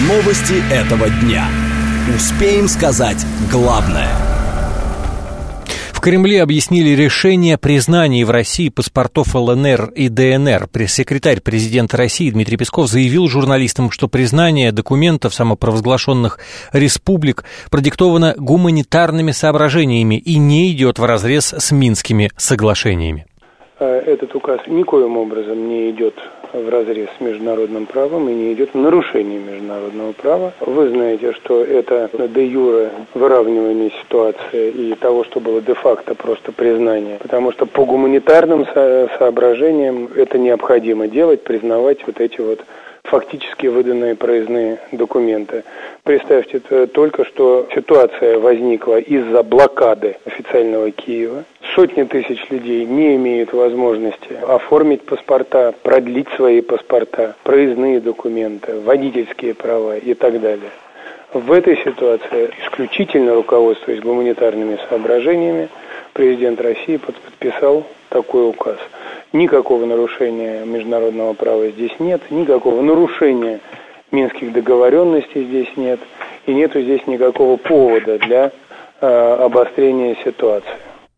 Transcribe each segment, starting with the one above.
Новости этого дня. Успеем сказать главное. В Кремле объяснили решение о признании в России паспортов ЛНР и ДНР. Пресс-секретарь президента России Дмитрий Песков заявил журналистам, что признание документов самопровозглашенных республик продиктовано гуманитарными соображениями и не идет вразрез с Минскими соглашениями. Этот указ никоим образом не идет вразрез с международным правом и не идет в нарушение международного права. Вы знаете, что это де-юре выравнивание ситуации и того, что было де-факто просто признание. Потому что по гуманитарным соображениям это необходимо делать, признавать вот эти вот фактически выданные проездные документы. Представьте только, что ситуация возникла из-за блокады официального Киева. Сотни тысяч людей не имеют возможности оформить паспорта, продлить свои паспорта, проездные документы, водительские права и так далее. В этой ситуации, исключительно руководствуясь гуманитарными соображениями, президент России подписал такой указ. Никакого нарушения международного права здесь нет, никакого нарушения минских договоренностей здесь нет, и нету здесь никакого повода для обострения ситуации.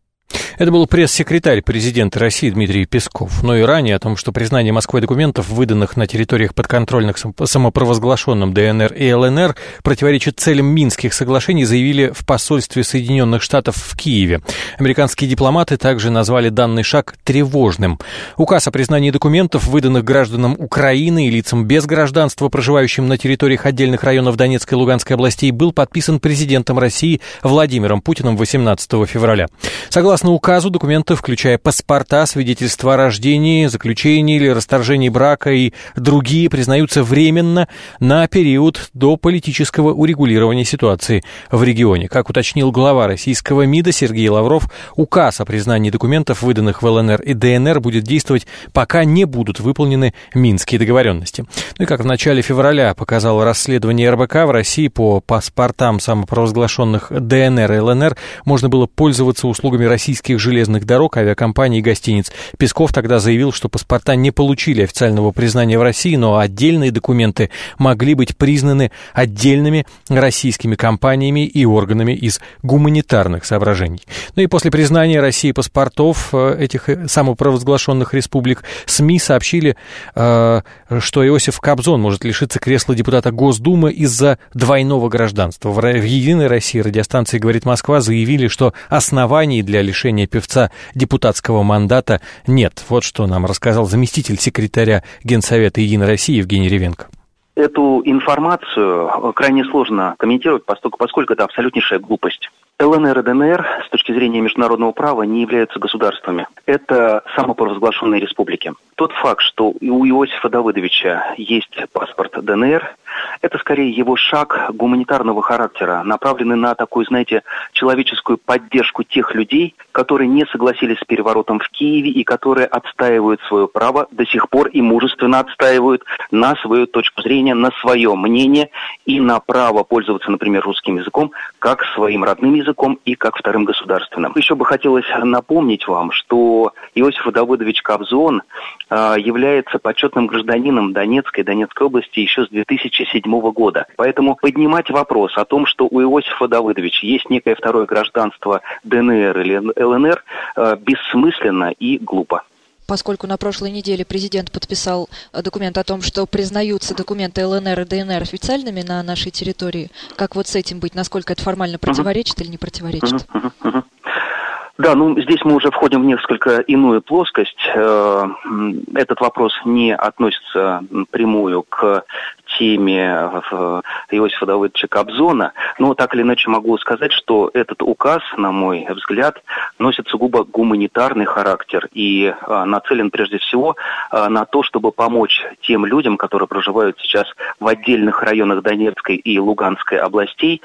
Это был пресс-секретарь президента России Дмитрий Песков. Но и ранее о том, что признание Москвой документов, выданных на территориях подконтрольных самопровозглашенным ДНР и ЛНР, противоречит целям Минских соглашений, заявили в посольстве Соединенных Штатов в Киеве. Американские дипломаты также назвали данный шаг тревожным. Указ о признании документов, выданных гражданам Украины и лицам без гражданства, проживающим на территориях отдельных районов Донецкой и Луганской областей, был подписан президентом России Владимиром Путиным 18 февраля. Согласно указу, документы, включая паспорта, свидетельства о рождении, заключении или расторжении брака и другие, признаются временно на период до политического урегулирования ситуации в регионе. Как уточнил глава российского МИДа Сергей Лавров, указ о признании документов, выданных в ЛНР и ДНР, будет действовать, пока не будут выполнены Минские договоренности. Ну и как в начале февраля показало расследование РБК, в России по паспортам самопровозглашенных ДНР и ЛНР можно было пользоваться услугами российских железных дорог, авиакомпаний и гостиниц. Песков тогда заявил, что паспорта не получили официального признания в России, но отдельные документы могли быть признаны отдельными российскими компаниями и органами из гуманитарных соображений. Ну и после признания России паспортов этих самопровозглашенных республик СМИ сообщили, что Иосиф Кобзон может лишиться кресла депутата Госдумы из-за двойного гражданства. В «Единой России» радиостанции «Говорит Москва» заявили, что оснований для лишения певца депутатского мандата нет. Вот что нам рассказал заместитель секретаря Генсовета «Единой России» Евгений Ревенко. Эту информацию крайне сложно комментировать, поскольку это абсолютнейшая глупость. ЛНР и ДНР с точки зрения международного права не являются государствами. Это самопровозглашенные республики. Тот факт, что у Иосифа Давыдовича есть паспорт ДНР, это скорее его шаг гуманитарного характера, направленный на такую, знаете, человеческую поддержку тех людей, которые не согласились с переворотом в Киеве и которые отстаивают свое право, до сих пор и мужественно отстаивают на свою точку зрения, на свое мнение и на право пользоваться, например, русским языком как своим родным языком и как вторым государственным. Еще бы хотелось напомнить вам, что Иосиф Давыдович Кобзон является почетным гражданином Донецкой области еще с 2007 года. Поэтому поднимать вопрос о том, что у Иосифа Давыдовича есть некое второе гражданство ДНР или ЛНР, бессмысленно и глупо. Поскольку на прошлой неделе президент подписал документ о том, что признаются документы ЛНР и ДНР официальными на нашей территории, как вот с этим быть, насколько это формально противоречит или не противоречит? Да, здесь мы уже входим в несколько иную плоскость. Этот вопрос не относится напрямую к теме Иосифа Давыдовича Кобзона, но так или иначе могу сказать, что этот указ, на мой взгляд, носит сугубо гуманитарный характер и нацелен прежде всего на то, чтобы помочь тем людям, которые проживают сейчас в отдельных районах Донецкой и Луганской областей,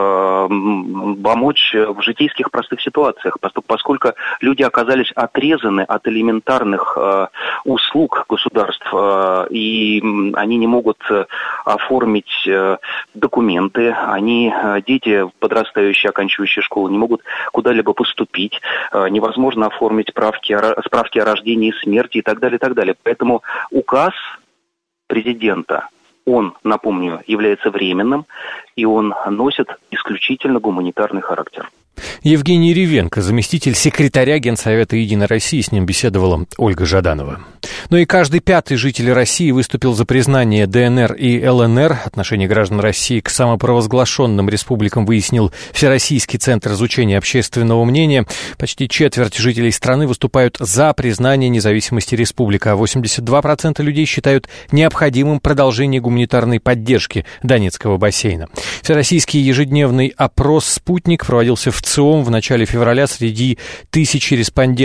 помочь в житейских простых ситуациях, поскольку люди оказались отрезаны от элементарных услуг государств, и они не могут оформить документы, дети, подрастающие, оканчивающие школу, не могут куда-либо поступить, невозможно оформить справки о рождении и смерти и так далее, и так далее. Поэтому указ президента Он, напомню, является временным, и он носит исключительно гуманитарный характер. Евгений Ревенко, заместитель секретаря Генсовета «Единой России», с ним беседовала Ольга Жаданова. Но и каждый пятый житель России выступил за признание ДНР и ЛНР. Отношение граждан России к самопровозглашенным республикам выяснил Всероссийский центр изучения общественного мнения. Почти четверть жителей страны выступают за признание независимости республик, а 82% людей считают необходимым продолжение гуманитарной поддержки Донецкого бассейна. Всероссийский ежедневный опрос «Спутник» проводился в ЦИОМ в начале февраля среди 1200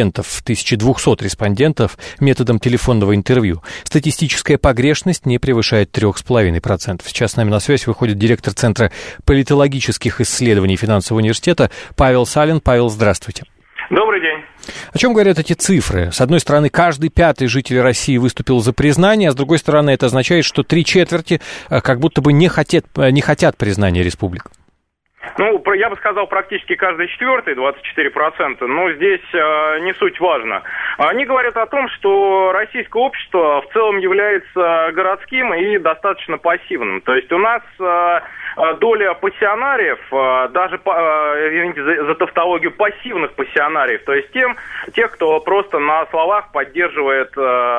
респондентов методом телефонного интервью. Статистическая погрешность не превышает 3,5%. Сейчас с нами на связь выходит директор Центра политологических исследований Финансового университета Павел Салин. Павел, здравствуйте. Добрый день. О чем говорят эти цифры? С одной стороны, каждый пятый житель России выступил за признание, а с другой стороны, это означает, что 3/4 как будто бы не хотят признания республик. Ну, я бы сказал, практически каждый четвертый, 24%, но здесь не суть важно. Они говорят о том, что российское общество в целом является городским и достаточно пассивным. То есть у нас доля пассионариев, даже, извините за тавтологию, пассивных пассионариев, то есть тех, кто просто на словах поддерживает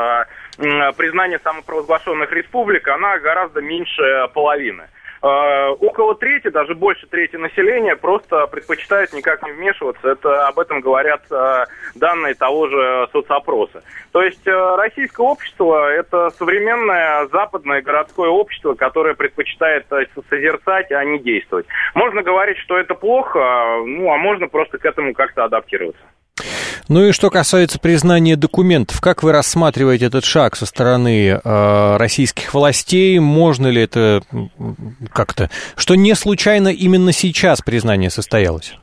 признание самопровозглашенных республик, она гораздо меньше половины. Около трети, даже больше трети населения просто предпочитают никак не вмешиваться. Об этом говорят данные того же соцопроса. То есть российское общество – это современное западное городское общество, которое предпочитает созерцать, а не действовать. Можно говорить, что это плохо, а можно просто к этому как-то адаптироваться. Ну и что касается признания документов, как вы рассматриваете этот шаг со стороны российских властей? Можно ли это как-то, что не случайно именно сейчас признание состоялось?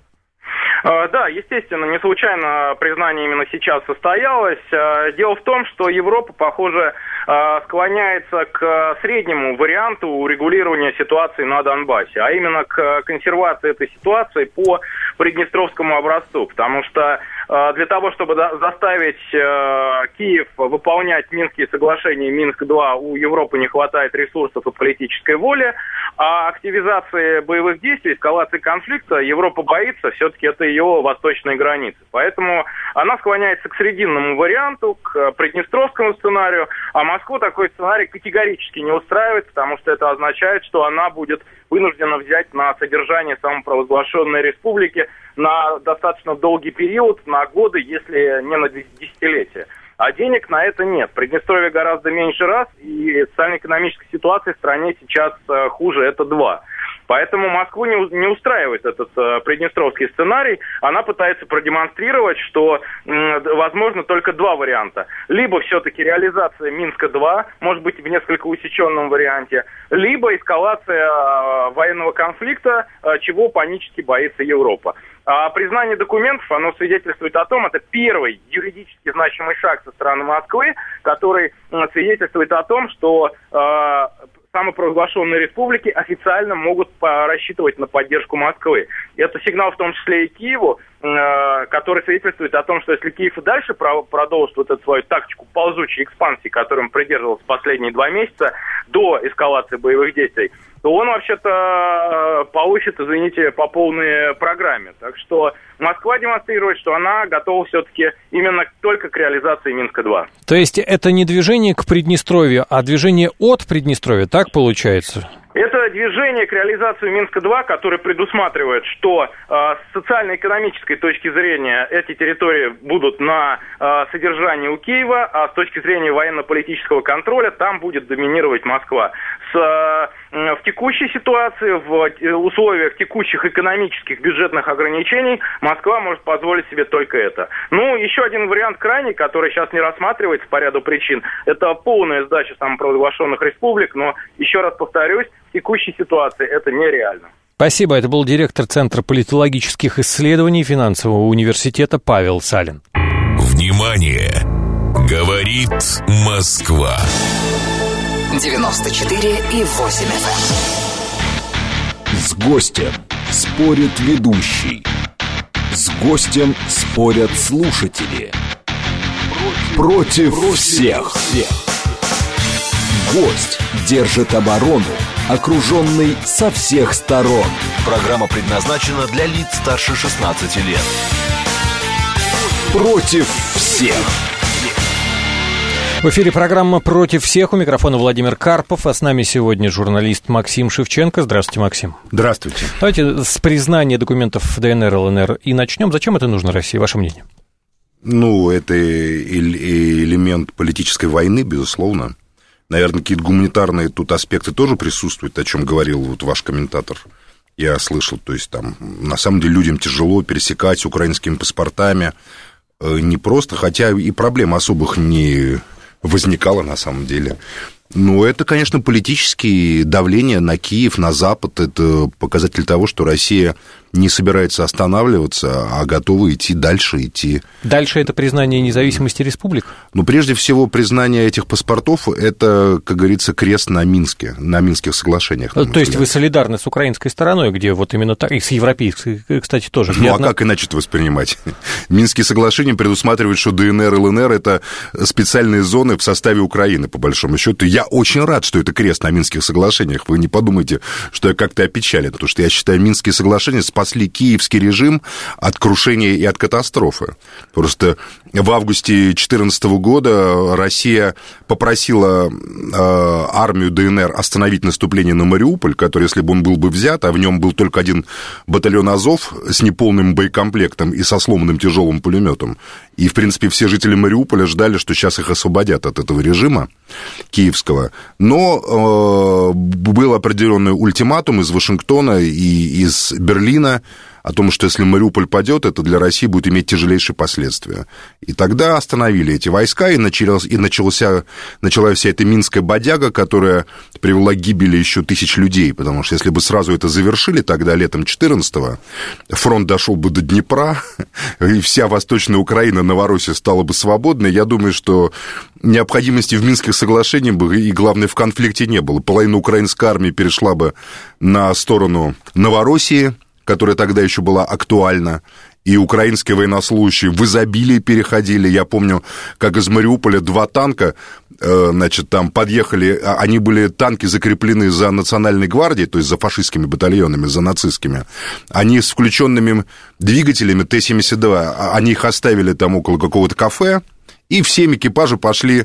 Да, естественно, не случайно признание именно сейчас состоялось. Дело в том, что Европа, похоже, склоняется к среднему варианту урегулирования ситуации на Донбассе, а именно к консервации этой ситуации по приднестровскому образцу, потому что для того, чтобы заставить Киев выполнять Минские соглашения, Минск-2, у Европы не хватает ресурсов и политической воли, а активизации боевых действий, эскалации конфликта Европа боится, все-таки это ее восточные границы. Поэтому она склоняется к срединному варианту, к приднестровскому сценарию, а Москву такой сценарий категорически не устраивает, потому что это означает, что она будет вынуждена взять на содержание самопровозглашенной республики на достаточно долгий период, на годы, если не на десятилетия. А денег на это нет. Приднестровье гораздо меньше раз, и социально-экономическая ситуация в стране сейчас хуже, это 2. Поэтому Москву не устраивает этот приднестровский сценарий. Она пытается продемонстрировать, что возможно только 2 варианта. Либо все-таки реализация Минска-2, может быть, в несколько усеченном варианте, либо эскалация военного конфликта, чего панически боится Европа. А признание документов, оно свидетельствует о том, это первый юридически значимый шаг со стороны Москвы, который свидетельствует о том, что самопровозглашенные республики официально могут рассчитывать на поддержку Москвы. И это сигнал в том числе и Киеву, который свидетельствует о том, что если Киев и дальше продолжит вот эту свою тактику ползучей экспансии, которой он придерживался последние 2 месяца до эскалации боевых действий, то он вообще-то получит, извините, по полной программе. Так что Москва демонстрирует, что она готова все-таки именно только к реализации Минска-2. То есть это не движение к Приднестровью, а движение от Приднестровья, так получается? Это движение к реализации Минска-2, которое предусматривает, что с социально-экономической точки зрения эти территории будут на содержании у Киева, а с точки зрения военно-политического контроля там будет доминировать Москва. В текущей ситуации, в условиях текущих экономических бюджетных ограничений, Москва может позволить себе только это. Ну, еще один вариант крайний, который сейчас не рассматривается по ряду причин, это полная сдача самопровозглашенных республик, но, еще раз повторюсь, в текущей ситуации это нереально. Спасибо. Это был директор Центра политологических исследований Финансового университета Павел Салин. Внимание! Говорит Москва. 94,8 FM. С гостем спорит ведущий. С гостем спорят слушатели. Против всех. Гость держит оборону, окруженный со всех сторон. Программа предназначена для лиц старше 16 лет. Против всех. В эфире программа «Против всех». У микрофона Владимир Карпов, а с нами сегодня журналист Максим Шевченко. Здравствуйте, Максим. Здравствуйте. Давайте с признания документов ДНР, ЛНР и начнем. Зачем это нужно России, ваше мнение? Это элемент политической войны, безусловно. Наверное, какие-то гуманитарные тут аспекты тоже присутствуют, о чем говорил вот ваш комментатор. Я слышал, то есть там, на самом деле, людям тяжело пересекать украинскими паспортами. Не просто, хотя и проблем особых не возникало на самом деле. Но это, конечно, политические давления на Киев, на Запад. Это показатель того, что Россия не собирается останавливаться, а готова идти дальше, Дальше это признание независимости республик? Прежде всего, признание этих паспортов – это, как говорится, крест на Минске, на Минских соглашениях. То есть вы солидарны с украинской стороной, где вот именно так, и с европейской, кстати, тоже. Как иначе это воспринимать? Минские соглашения предусматривают, что ДНР и ЛНР – это специальные зоны в составе Украины, по большому счету. Я очень рад, что это крест на Минских соглашениях. Вы не подумайте, что я как-то опечален, потому что я считаю, Минские соглашения спасли киевский режим от крушения и от катастрофы. Просто в августе 2014 года Россия попросила армию ДНР остановить наступление на Мариуполь, который, если бы он был бы взят, а в нем был только один батальон Азов с неполным боекомплектом и со сломанным тяжелым пулеметом. И, в принципе, все жители Мариуполя ждали, что сейчас их освободят от этого режима киевского. Но был определенный ультиматум из Вашингтона и из Берлина о том, что если Мариуполь падет, это для России будет иметь тяжелейшие последствия. И тогда остановили эти войска, и началась вся эта минская бодяга, которая привела к гибели еще тысяч людей, потому что если бы сразу это завершили, тогда летом 2014-го фронт дошел бы до Днепра, и вся Восточная Украина, Новороссия стала бы свободной. Я думаю, что необходимости в Минских соглашениях бы, и, главное, в конфликте не было. Половина украинской армии перешла бы на сторону Новороссии, которая тогда еще была актуальна, и украинские военнослужащие в изобилии переходили. Я помню, как из Мариуполя 2 танка, там подъехали, они были, танки закреплены за Национальной гвардией, то есть за фашистскими батальонами, за нацистскими. Они с включенными двигателями Т-72, они их оставили там около какого-то кафе, и все экипажи пошли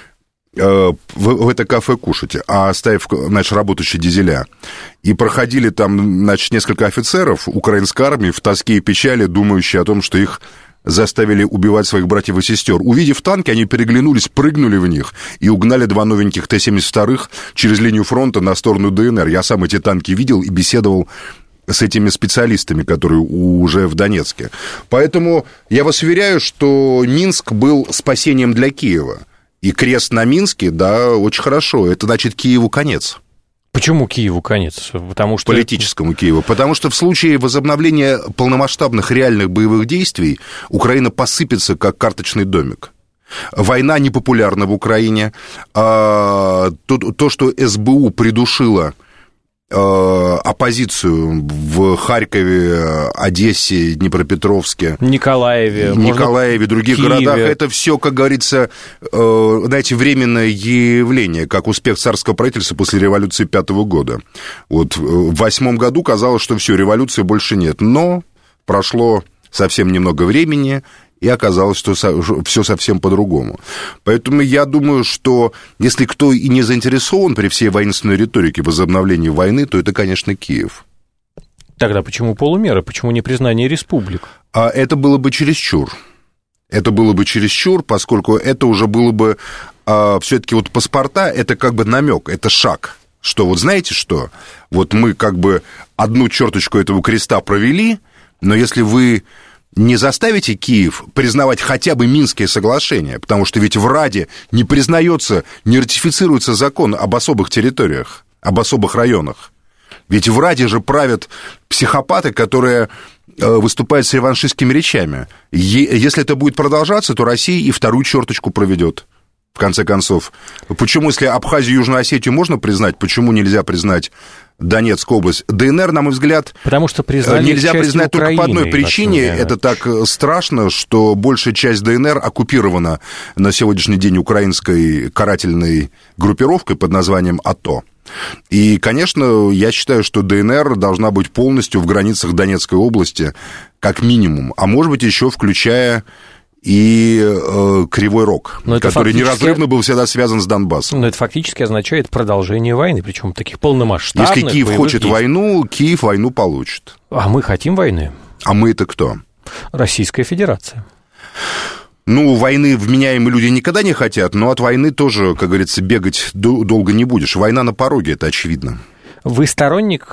в это кафе кушать, оставив, работающие дизеля. И проходили там, несколько офицеров украинской армии в тоске и печали, думающие о том, что их заставили убивать своих братьев и сестер. Увидев танки, они переглянулись, прыгнули в них и угнали 2 новеньких Т-72 через линию фронта на сторону ДНР. Я сам эти танки видел и беседовал с этими специалистами, которые уже в Донецке. Поэтому я вас уверяю, что Минск был спасением для Киева. И крест на Минске, да, очень хорошо. Это значит Киеву конец. Почему Киеву конец? Потому что... Политическому Киеву. Потому что в случае возобновления полномасштабных реальных боевых действий Украина посыпется, как карточный домик. Война непопулярна в Украине. То, что СБУ придушило оппозицию в Харькове, Одессе, Днепропетровске, Николаеве, других Киеве. Городах, это все, как говорится, временное явление, как успех царского правительства после революции 5-го года. Вот в 8-м году казалось, что все, революции больше нет, но прошло совсем немного времени, и оказалось, что все совсем по-другому. Поэтому я думаю, что если кто и не заинтересован при всей воинственной риторике в возобновлении войны, то это, конечно, Киев. Тогда почему полумера? Почему не признание республик? Это было бы чересчур. Это было бы чересчур, поскольку это уже было бы... все-таки вот паспорта, это как бы намек, это шаг. Что вот знаете что? Вот мы как бы одну черточку этого креста провели, но если вы не заставите Киев признавать хотя бы Минские соглашения, потому что ведь в Раде не признается, не ратифицируется закон об особых территориях, об особых районах. Ведь в Раде же правят психопаты, которые выступают с реваншистскими речами. Если это будет продолжаться, то Россия и вторую черточку проведет. В конце концов, почему, если Абхазию и Южную Осетию можно признать, почему нельзя признать Донецкая область. ДНР, на мой взгляд, потому что нельзя признать Украины, только по одной причине. Это так страшно, что большая часть ДНР оккупирована на сегодняшний день украинской карательной группировкой под названием АТО. И, конечно, я считаю, что ДНР должна быть полностью в границах Донецкой области, как минимум, а может быть, еще включая и Кривой Рог, который неразрывно был всегда связан с Донбассом. Но это фактически означает продолжение войны, причем таких полномасштабных. Если Киев хочет войну, Киев войну получит. А мы хотим войны. А мы это кто? Российская Федерация. Ну, войны вменяемые люди никогда не хотят, но от войны тоже, как говорится, бегать долго не будешь. Война на пороге, это очевидно. Вы сторонник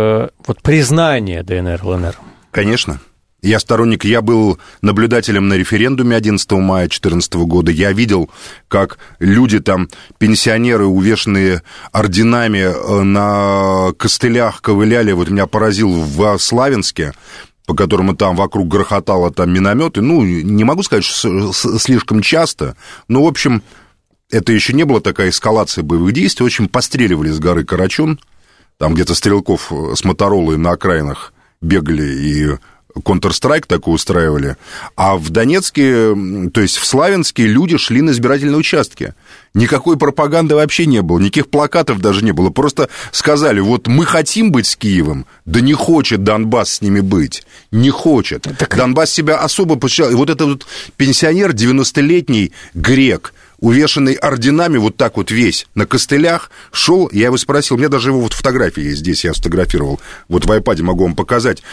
признания ДНР, ЛНР? Конечно. Я сторонник, я был наблюдателем на референдуме 11 мая 2014 года. Я видел, как люди там, пенсионеры, увешанные орденами, на костылях ковыляли. Вот меня поразил в Славянске, по которому там вокруг грохотало там минометы. Ну, не могу сказать, что слишком часто, но, в общем, это еще не была такая эскалация боевых действий. В общем, постреливали с горы Карачун. Там где-то стрелков с Моторолой на окраинах бегали и Counter-Strike такой устраивали, а в Донецке, то есть в Славянске, люди шли на избирательные участки. Никакой пропаганды вообще не было, никаких плакатов даже не было. Просто сказали, вот мы хотим быть с Киевом, да не хочет Донбасс с ними быть, не хочет. Так... Донбасс себя особо посчитал. И вот этот вот пенсионер, 90-летний грек, увешанный орденами вот так вот весь, на костылях, шел, я его спросил, у меня даже его вот фотографии есть здесь, я сфотографировал, вот в iPad могу вам показать.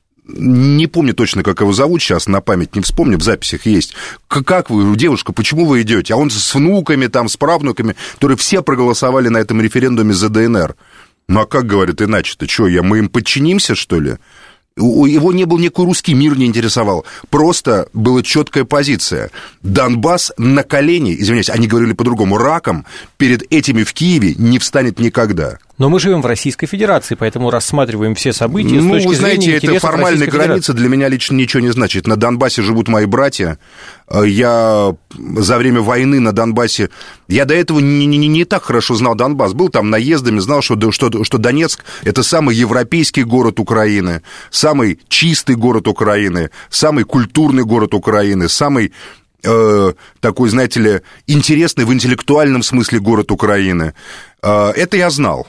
Не помню точно, как его зовут, сейчас на память не вспомню, в записях есть. Как вы, девушка, почему вы идете? А он с внуками, там, с правнуками, которые все проголосовали на этом референдуме за ДНР. Ну, а как, говорят, иначе-то? Что, мы им подчинимся, что ли? Его не был никакой русский мир, не интересовал. Просто была четкая позиция. Донбасс на колени, извиняюсь, они говорили по-другому, раком перед этими в Киеве не встанет никогда. Но мы живем в Российской Федерации, поэтому рассматриваем все события с точки зрения интересов Российской Федерации. Это формальная граница для меня лично ничего не значит. На Донбассе живут мои братья. Я за время войны на Донбассе... Я до этого не так хорошо знал Донбасс. Был там наездами, знал, что Донецк – это самый европейский город Украины, самый чистый город Украины, самый культурный город Украины, самый... такой, знаете ли, интересный в интеллектуальном смысле город Украины. Это я знал.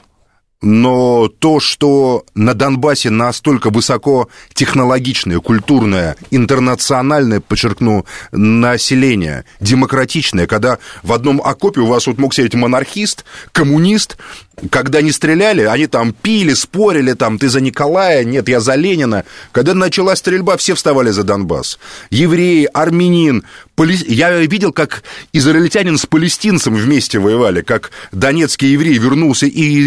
Но то, что на Донбассе настолько высокотехнологичное, культурное, интернациональное, подчеркну, население, демократичное, когда в одном окопе у вас вот мог сидеть монархист, коммунист, когда не стреляли, они там пили, спорили, там, ты за Николая, нет, я за Ленина. Когда началась стрельба, все вставали за Донбасс. Евреи, армянин, я видел, как израильтянин с палестинцем вместе воевали, как донецкий еврей вернулся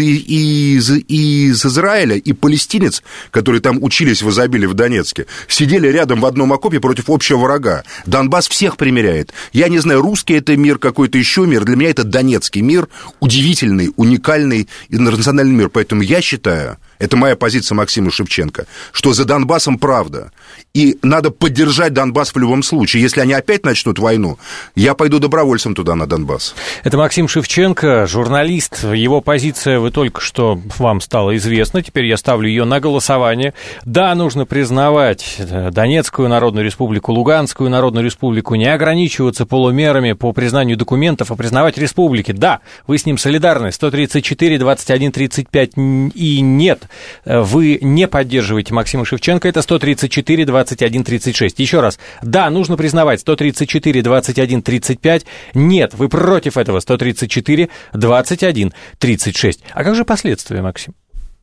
из Израиля, и палестинец, которые там учились в изобилии в Донецке, сидели рядом в одном окопе против общего врага. Донбасс всех примиряет. Я не знаю, русский это мир, какой-то еще мир. Для меня это донецкий мир, удивительный, уникальный интернациональный мир. Поэтому я считаю, это моя позиция Максима Шевченко, что за Донбассом правда. И надо поддержать Донбасс в любом случае. Если они опять начнут войну, я пойду добровольцем туда, на Донбасс. Это Максим Шевченко, журналист. Его позиция вы только что вам стала известна. Теперь я ставлю ее на голосование. Да, нужно признавать Донецкую Народную Республику, Луганскую Народную Республику, не ограничиваться полумерами по признанию документов, а признавать республики. Да, вы с ним солидарны. 134, 21, 35 и нет. Вы не поддерживаете Максима Шевченко, это 134, 21, 36. Еще раз, да, нужно признавать 134, 21, 35, нет, вы против этого 134, 21, 36. А как же последствия, Максим?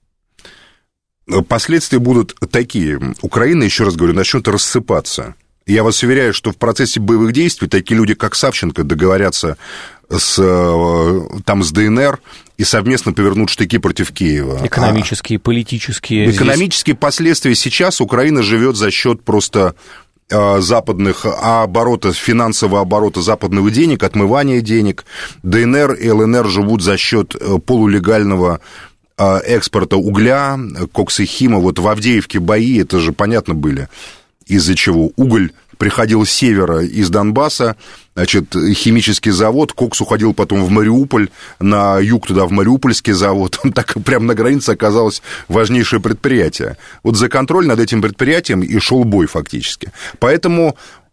Последствия будут такие. Украина, еще раз говорю, начнет рассыпаться. Я вас уверяю, что в процессе боевых действий такие люди, как Савченко, договорятся с ДНР и совместно повернут штыки против Киева. Экономические, политические. Экономические последствия сейчас Украина живет за счет просто западных оборотов, финансового оборота западных денег, отмывания денег. ДНР и ЛНР живут за счет полулегального экспорта угля, коксохима. Вот в Авдеевке бои, это же понятно были, из-за чего уголь приходил с севера из Донбасса, значит, химический завод, кокс уходил потом в Мариуполь, на юг туда, в Мариупольский завод, так прямо на границе оказалось важнейшее предприятие. Вот за контроль над этим предприятием и шел бой фактически. Поэтому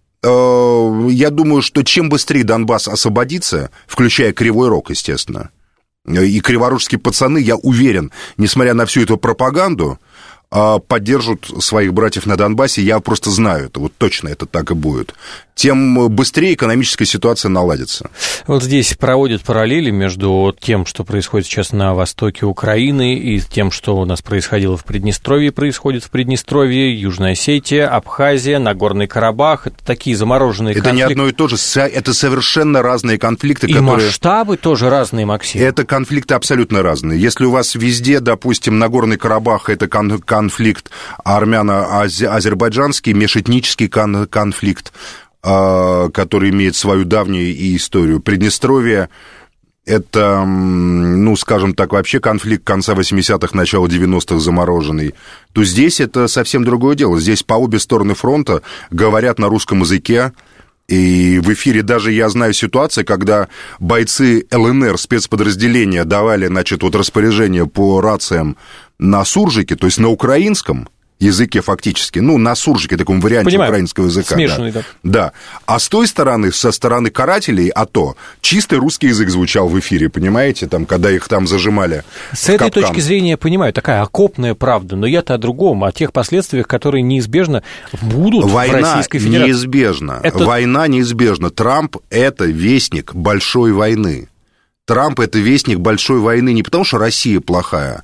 я думаю, что чем быстрее Донбасс освободится, включая Кривой Рог, естественно, и криворожские пацаны, я уверен, несмотря на всю эту пропаганду, поддержат своих братьев на Донбассе, я просто знаю это, вот точно это так и будет, тем быстрее экономическая ситуация наладится. Вот здесь проводят параллели между тем, что происходит сейчас на востоке Украины, и тем, что у нас происходило в Приднестровье, происходит в Приднестровье, Южная Осетия, Абхазия, Нагорный Карабах. Это такие замороженные конфликты. Это не одно и то же, это совершенно разные конфликты. И масштабы тоже разные, Максим. Это конфликты абсолютно разные. Если у вас везде, допустим, Нагорный Карабах, это конфликт армяно-азербайджанский, межэтнический конфликт, который имеет свою давнюю историю. Приднестровье – это, ну, скажем так, вообще конфликт конца 80-х, начала 90-х замороженный, то здесь это совсем другое дело. Здесь по обе стороны фронта говорят на русском языке, и в эфире даже я знаю ситуации, когда бойцы ЛНР, спецподразделения, давали, значит, вот распоряжение по рациям на суржике, то есть на украинском языке фактически, ну, на суржике, таком варианте украинского языка. Смешанный, да. Да. А с той стороны, со стороны карателей, АТО, чистый русский язык звучал в эфире, понимаете, там, когда их там зажимали. С этой точки зрения я понимаю, такая окопная правда, но я-то о другом, о тех последствиях, которые неизбежно будут в Российской Федерации. Неизбежна. Война неизбежна. Трамп – это вестник большой войны. Трамп – это вестник большой войны не потому, что Россия плохая,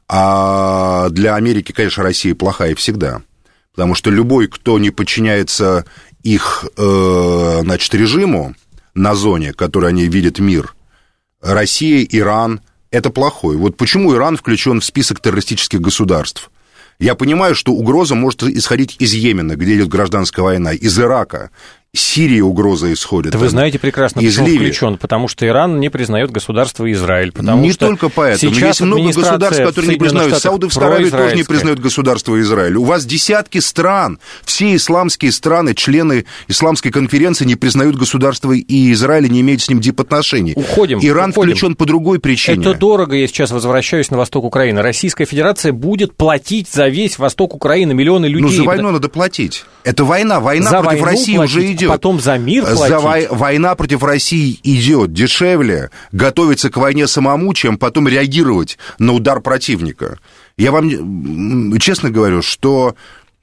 а для Америки, конечно, Россия плохая всегда. Потому что любой, кто не подчиняется их, значит, режиму на зоне, который они видят мир, Россия, Иран, это плохой. Вот почему Иран включен в список террористических государств. Я понимаю, что угроза может исходить из Йемена, где идет гражданская война, из Ирака. Сирии угроза исходит. Да вы знаете прекрасно, почему включен, потому что Иран не признает государство Израиль. Не только поэтому. Есть много государств, которые не признают. Саудовская Аравия тоже не признает государство Израиль. У вас десятки стран, все исламские страны, члены исламской конференции не признают государство и Израиль, не имеют с ним дипотношений. Иран включен по другой причине. Это дорого, я сейчас возвращаюсь на восток Украины. Российская Федерация будет платить за весь восток Украины, миллионы людей. Ну, за войну надо платить. Это война. Война против России уже идет. Потом за мир платить. Война против России идет. Дешевле готовиться к войне самому, чем потом реагировать на удар противника. Я вам честно говорю, что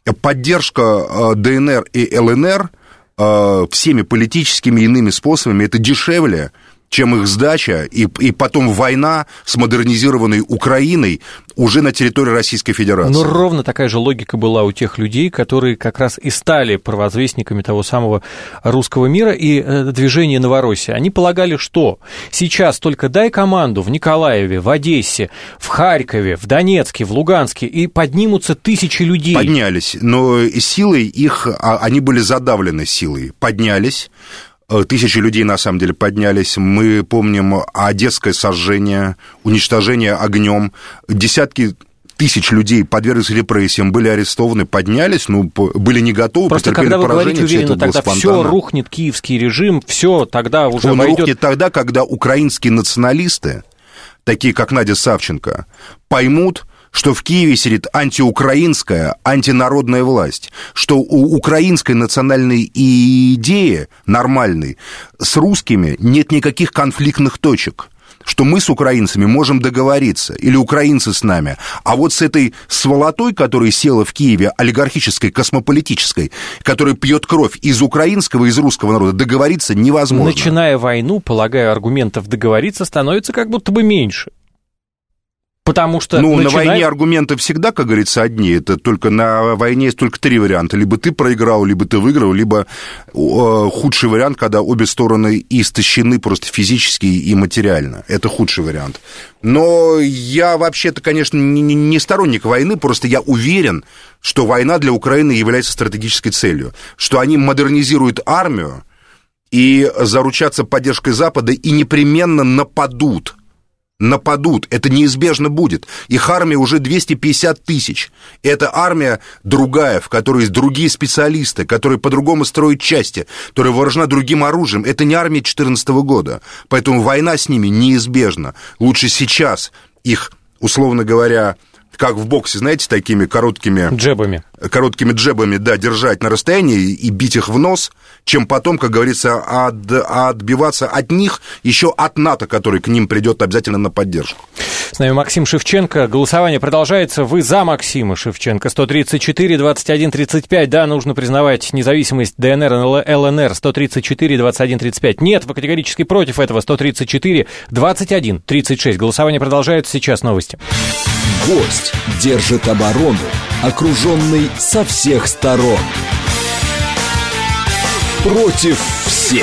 поддержка ДНР и ЛНР всеми политическими и иными способами это дешевле, чем их сдача, и потом война с модернизированной Украиной уже на территории Российской Федерации. Но ровно такая же логика была у тех людей, которые как раз и стали провозвестниками того самого русского мира и движения Новороссия. Они полагали, что сейчас только дай команду в Николаеве, в Одессе, в Харькове, в Донецке, в Луганске, и поднимутся тысячи людей. Поднялись, но силой их, они были задавлены силой, поднялись. Тысячи людей, на самом деле, поднялись. Мы помним одесское сожжение, уничтожение огнем. Десятки тысяч людей подверглись репрессиям, были арестованы, поднялись, но были не готовы, просто потерпели поражение. Просто когда вы говорите уверенно, тогда все рухнет киевский режим, все тогда уже Он рухнет тогда, когда украинские националисты, такие как Надя Савченко, поймут, что в Киеве сидит антиукраинская, антинародная власть, что у украинской национальной идеи, нормальной, с русскими нет никаких конфликтных точек, что мы с украинцами можем договориться, или украинцы с нами, а вот с этой сволотой, которая села в Киеве, олигархической, космополитической, которая пьет кровь из украинского и из русского народа, договориться невозможно. Начиная войну, полагаю, аргументов договориться становится как будто бы меньше. Потому что на войне аргументы всегда, как говорится, одни. Это только на войне есть только три варианта. Либо ты проиграл, либо ты выиграл, либо худший вариант, когда обе стороны истощены просто физически и материально. Это худший вариант. Но я вообще-то, конечно, не сторонник войны, просто я уверен, что война для Украины является стратегической целью. Что они модернизируют армию и заручатся поддержкой Запада и непременно нападут нападут, это неизбежно будет. Их армия уже 250 тысяч. Это армия другая, в которой есть другие специалисты, которые по-другому строят части, которая вооружена другим оружием. Это не армия 2014 года. Поэтому война с ними неизбежна. Лучше сейчас их, условно говоря, как в боксе, знаете, такими короткими джебами, да, держать на расстоянии и бить их в нос, чем потом, как говорится, отбиваться от них, еще от НАТО, который к ним придет обязательно на поддержку. С нами Максим Шевченко. Голосование продолжается. Вы за Максима Шевченко. 134-21-35. Да, нужно признавать независимость ДНР и ЛНР. 134-21-35. Нет, вы категорически против этого. 134-21-36. Голосование продолжается. Сейчас новости. Гость держит оборону, окруженный со всех сторон. Против всех.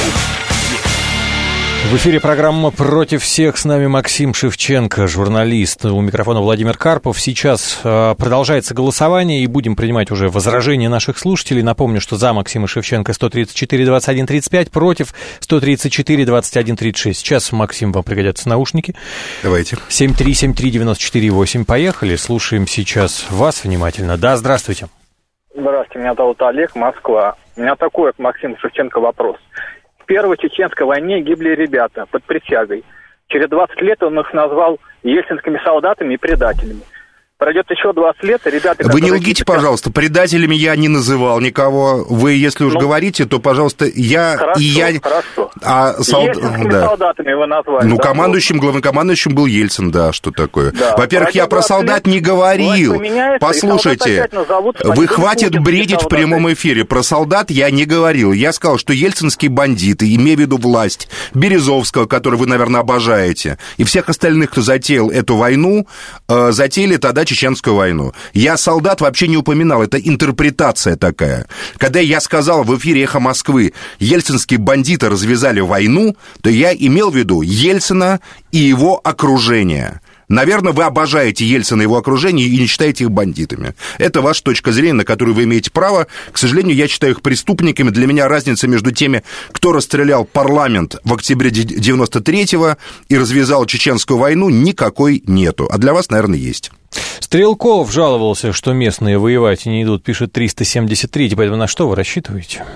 В эфире программа «Против всех». С нами Максим Шевченко, журналист. У микрофона Владимир Карпов. Сейчас продолжается голосование, и будем принимать уже возражения наших слушателей. Напомню, что за Максима Шевченко 134-21-35, против 134-21-36. Сейчас, Максим, вам пригодятся наушники. Давайте. 7373948. Поехали. Слушаем сейчас вас внимательно. Да, здравствуйте. Здравствуйте, меня зовут Олег, Москва. У меня такой к Максиму Шевченко вопрос. В Первой Чеченской войне гибли ребята под присягой. Через 20 лет он их назвал ельцинскими солдатами и предателями. Пройдет еще 20 лет, и ребята... Вы не лгите, пожалуйста, предателями я не называл никого. Вы, если уж говорите, то, пожалуйста, я... Хорошо, и я... хорошо. Ельцинскими солдатами вы назвали. Ну, главнокомандующим был Ельцин, да, что такое. Да. Во-первых, я про солдат не говорил. Послушайте, вы хватит бредить в прямом эфире. Про солдат я не говорил. Я сказал, что ельцинские бандиты, имея в виду власть Березовского, которую вы, наверное, обожаете, и всех остальных, кто затеял эту войну, затеяли тогда Чеченскую войну. Я солдат вообще не упоминал, это интерпретация такая. Когда я сказал в эфире «Эхо Москвы», ельцинские бандиты развязали войну, то я имел в виду Ельцина и его окружение. Наверное, вы обожаете Ельцина и его окружение и не считаете их бандитами. Это ваша точка зрения, на которую вы имеете право. К сожалению, я считаю их преступниками. Для меня разница между теми, кто расстрелял парламент в октябре 93-го и развязал Чеченскую войну, никакой нету. А для вас, наверное, есть. Стрелков жаловался, что местные воевать не идут, пишет 373. Поэтому на что вы рассчитываете?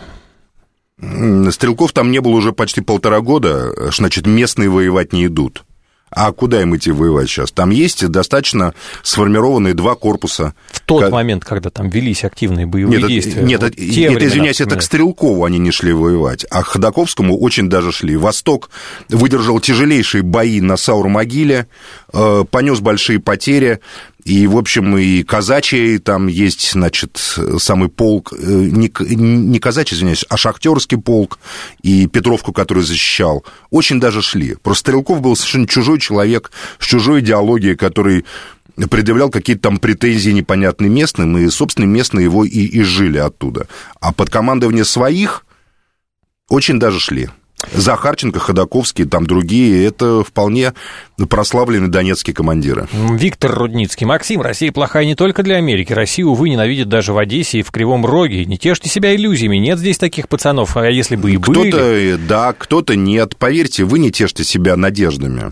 Стрелков там не было уже почти 1,5 года. Значит, местные воевать не идут. А куда им идти воевать сейчас? Там есть достаточно сформированные 2 корпуса. В тот момент, когда там велись активные боевые действия. Нет, это, извиняюсь, это к Стрелкову они не шли воевать, а к Ходаковскому очень даже шли. Восток выдержал тяжелейшие бои на Саур-могиле, понес большие потери. И, в общем, и казачий там есть, значит, самый полк, не казачий, извиняюсь, а шахтерский полк, и Петровку, который защищал, очень даже шли. Просто Стрелков был совершенно чужой человек, с чужой идеологией, который предъявлял какие-то там претензии непонятные местным, и, собственно, местные его и жили оттуда. А под командование своих очень даже шли. Захарченко, Ходаковский, там другие, это вполне прославленные донецкие командиры. Виктор Рудницкий. Максим, Россия плохая не только для Америки. Россию, увы, ненавидят даже в Одессе и в Кривом Роге. Не тешьте себя иллюзиями. Нет здесь таких пацанов. А если бы и были... Кто-то да, кто-то нет. Поверьте, вы не тешьте себя надеждами,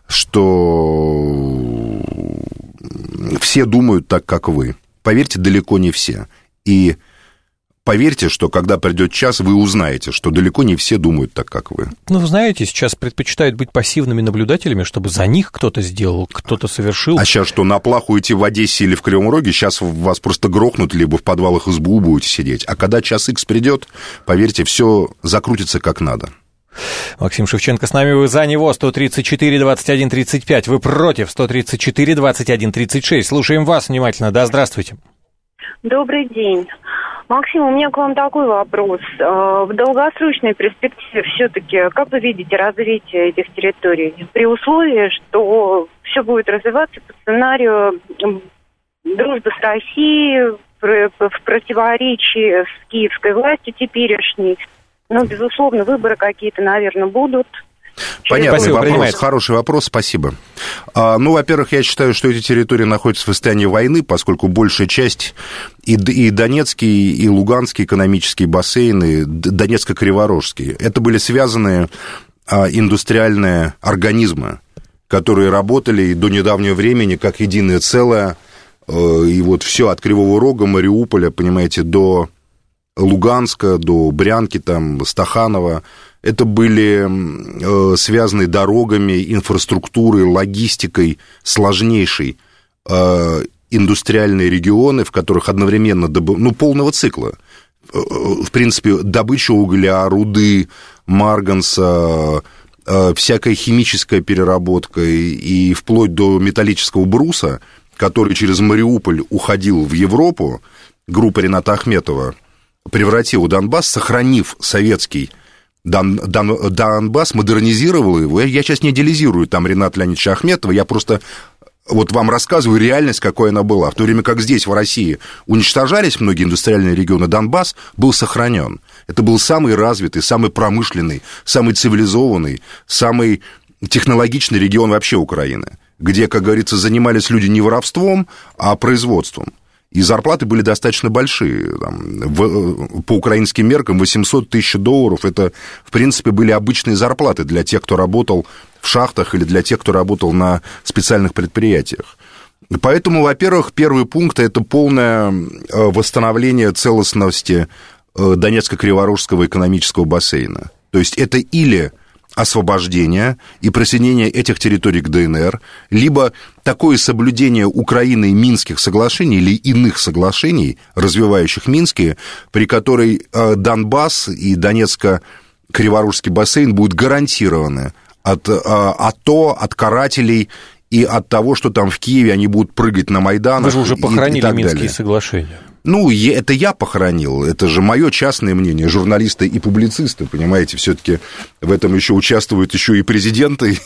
что все думают так, как вы. Поверьте, далеко не все. И... поверьте, что когда придет час, вы узнаете, что далеко не все думают так, как вы. Ну, вы знаете, сейчас предпочитают быть пассивными наблюдателями, чтобы за них кто-то сделал, кто-то совершил. А сейчас что, на плаху идти в Одессе или в Кривом Роге? Сейчас вас просто грохнут, либо в подвалах СБУ будете сидеть. А когда час Х придет, поверьте, все закрутится как надо. Максим Шевченко с нами, вы за него, 134-21-35, вы против, 134-21-36. Слушаем вас внимательно, да, здравствуйте. Добрый день. Максим, у меня к вам такой вопрос. В долгосрочной перспективе все-таки, как вы видите развитие этих территорий? При условии, что все будет развиваться по сценарию дружбы с Россией, в противоречии с киевской властью теперешней. Ну, безусловно, выборы какие-то, наверное, будут. Понятный вопрос, хороший вопрос, спасибо. Ну, во-первых, я считаю, что эти территории находятся в состоянии войны, поскольку большая часть и Донецкий, и Луганский экономические бассейны, Донецко-Криворожский, это были связанные индустриальные организмы. которые работали до недавнего времени как единое целое, и вот все от Кривого Рога, Мариуполя, понимаете, до Луганска, до Брянки, там, Стаханова, это были связаны дорогами, инфраструктурой, логистикой сложнейшей индустриальные регионы, в которых одновременно полного цикла. В принципе, добыча угля, руды, марганца, всякая химическая переработка и вплоть до металлического бруса, который через Мариуполь уходил в Европу, группа Рената Ахметова превратила Донбасс, сохранив советский Донбасс, модернизировала его. Я сейчас не идеализирую там Рената Леонидовича Ахметова, я просто вот вам рассказываю реальность, какой она была. В то время как здесь, в России, уничтожались многие индустриальные регионы, Донбасс был сохранен. Это был самый развитый, самый промышленный, самый цивилизованный, самый технологичный регион вообще Украины, где, как говорится, занимались люди не воровством, а производством. И зарплаты были достаточно большие. Там, по украинским меркам $800 тысяч. Это, в принципе, были обычные зарплаты для тех, кто работал в шахтах или для тех, кто работал на специальных предприятиях. Поэтому, во-первых, первый пункт – это полное восстановление целостности Донецко-Криворожского экономического бассейна. То есть это или освобождение и присоединение этих территорий к ДНР, либо такое соблюдение Украиной Минских соглашений или иных соглашений, развивающих Минские, при которой Донбасс и Донецко-Криворожский бассейн будут гарантированы от АТО, от карателей и от того, что там в Киеве они будут прыгать на Майданах. Вы же уже похоронили и так Минские далее. соглашения. Ну, это я похоронил, это же мое частное мнение, журналисты и публицисты, понимаете, все-таки в этом еще участвуют еще и президенты,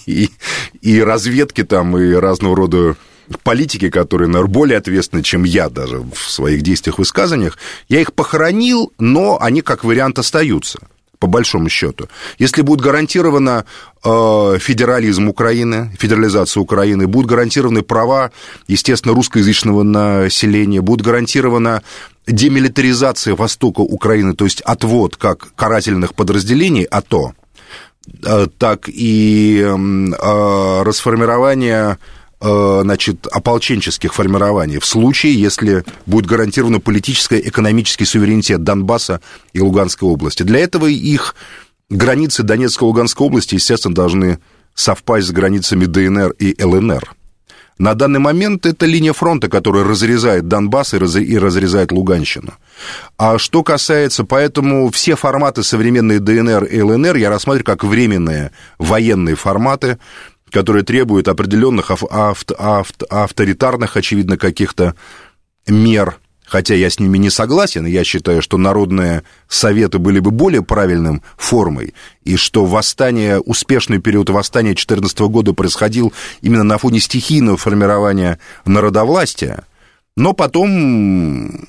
и разведки там, и разного рода политики, которые, наверное, более ответственны, чем я даже в своих действиях, высказываниях. Я их похоронил, но они как вариант остаются. По большому счету. Если будет гарантировано федерализм Украины, федерализация Украины, будут гарантированы права, естественно, русскоязычного населения, будет гарантирована демилитаризация востока Украины, то есть отвод как карательных подразделений АТО, так и расформирование, значит, ополченческих формирований в случае, если будет гарантирован политический, экономический суверенитет Донбасса и Луганской области. Для этого их границы Донецкой и Луганской области, естественно, должны совпасть с границами ДНР и ЛНР. На данный момент это линия фронта, которая разрезает Донбасс и разрезает Луганщину. А что касается, поэтому все форматы современной ДНР и ЛНР я рассматриваю как временные военные форматы, которые требуют определенных авторитарных, очевидно, каких-то мер, хотя я с ними не согласен, я считаю, что народные советы были бы более правильным формой, и что успешный период восстания 2014 года происходил именно на фоне стихийного формирования народовластия, но потом,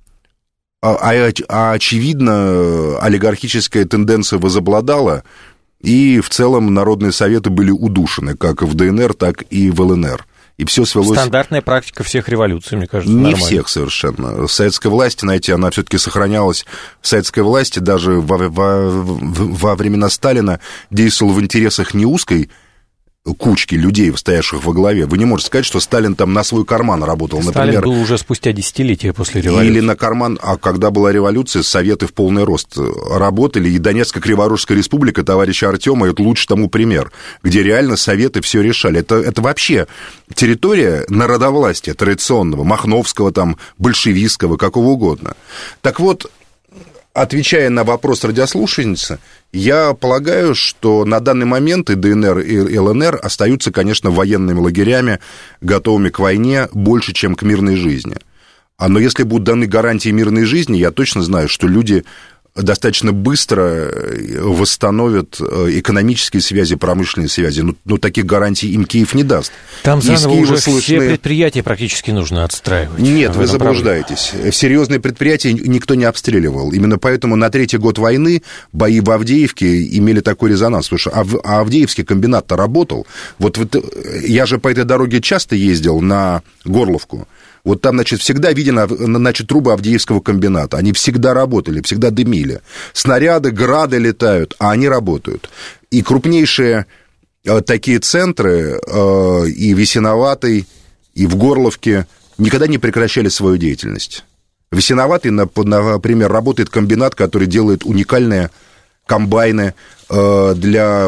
очевидно, олигархическая тенденция возобладала, и в целом народные советы были удушены, как в ДНР, так и в ЛНР. И все свелось... Стандартная практика всех революций, мне кажется, не нормально. всех совершенно. Советская власть, знаете, она все-таки сохранялась в советской власти, даже во времена Сталина действовала в интересах не узкой кучки людей, стоявших во главе. Вы не можете сказать, что Сталин там на свой карман работал, Сталин например. был уже спустя десятилетия после революции. Или на карман, а когда была революция, советы в полный рост работали, и Донецко-Криворожская республика товарища Артема, это лучший тому пример, где реально советы все решали. Это вообще территория народовластия традиционного, махновского, там, большевистского, какого угодно. Так вот, отвечая на вопрос радиослушательницы, я полагаю, что на данный момент и ДНР, и ЛНР остаются, конечно, военными лагерями, готовыми к войне больше, чем к мирной жизни. Но если будут даны гарантии мирной жизни, я точно знаю, что люди достаточно быстро восстановят экономические связи, промышленные связи. Но таких гарантий им Киев не даст. Там заново уже все предприятия практически нужно отстраивать. Нет, вы заблуждаетесь. Серьезные предприятия никто не обстреливал. Именно поэтому на третий год войны бои в Авдеевке имели такой резонанс. Потому что Авдеевский комбинат-то работал. Вот я же по этой дороге часто ездил на Горловку. Вот там, значит, всегда видно, значит, трубы Авдеевского комбината. Они всегда работали, всегда дымили. Снаряды, грады летают, а они работают. И крупнейшие такие центры и в Ясиноватой, и в Горловке никогда не прекращали свою деятельность. В Ясиноватой, например, работает комбинат, который делает уникальные комбайны для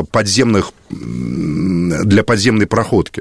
подземной проходки,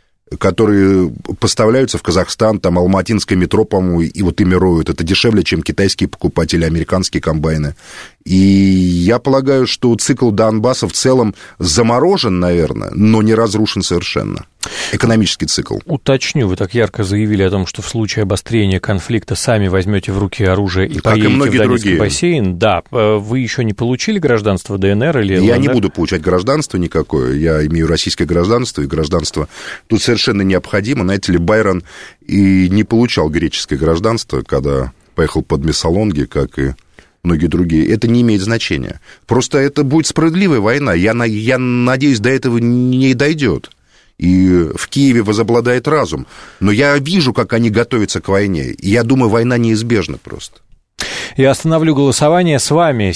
которые поставляются в Казахстан, там алматинское метро, по-моему, и вот ими роют. Это дешевле, чем китайские покупатели, американские комбайны. И я полагаю, что цикл Донбасса в целом заморожен, наверное, но не разрушен совершенно. Экономический цикл. Уточню, вы так ярко заявили о том, что в случае обострения конфликта сами возьмете в руки оружие и так поедете и в Донецкий другие. бассейн. Да, вы еще не получили гражданство ДНР или ЛНР? Я не буду получать гражданство никакое. Я имею российское гражданство, и гражданство тут совершенно необходимо. Знаете ли, Байрон и не получал греческое гражданство, когда поехал под Мессалонги, как и многие другие. Это не имеет значения. Просто это будет справедливая война. Я надеюсь, до этого не дойдет. И в Киеве возобладает разум. Но я вижу, как они готовятся к войне. И я думаю, война неизбежна просто. Я остановлю голосование. С вами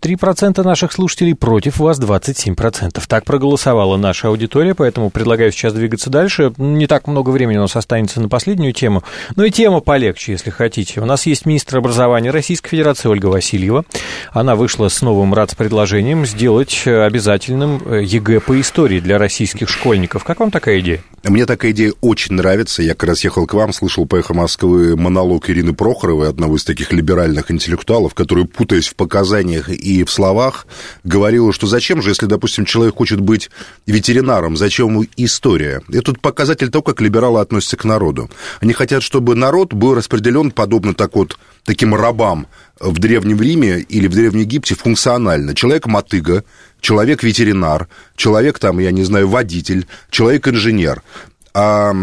73% наших слушателей, против вас 27%. Так проголосовала наша аудитория, поэтому предлагаю сейчас двигаться дальше. Не так много времени у нас останется на последнюю тему, но и тема полегче, если хотите. У нас есть министр образования Российской Федерации Ольга Васильева. Она вышла с новым предложением сделать обязательным ЕГЭ по истории для российских школьников. Как вам такая идея? Мне такая идея очень нравится. Я как раз ехал к вам, слышал по «Эхо Москвы» монолог Ирины Прохоровой, одного из таких либеральных интеллектуалов, который, путаясь в показаниях и в словах, говорила, что зачем же, если, допустим, человек хочет быть ветеринаром, зачем ему история? И тут показатель того, как либералы относятся к народу. Они хотят, чтобы народ был распределен подобно таким рабам в Древнем Риме или в Древнем Египте функционально. Человек-мотыга, человек-ветеринар, человек, водитель, человек-инженер. А